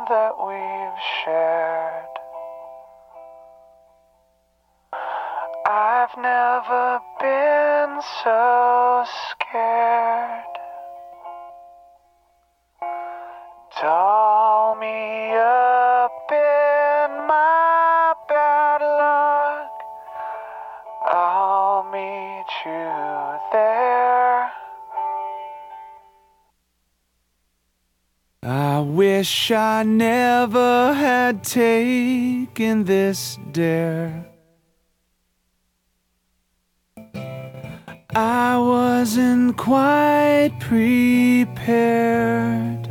that we've shared. I've never been so scared. Doll me up in my bad luck. I'll meet you there. I wish I never had taken this dare. I wasn't quite prepared.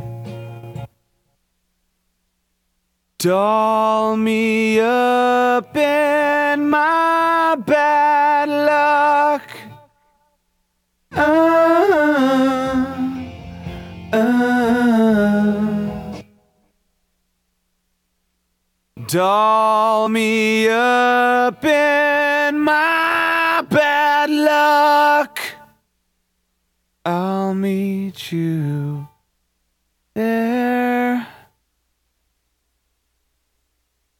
Doll me up in my bad luck. Doll me up in my bad luck. I'll meet you there.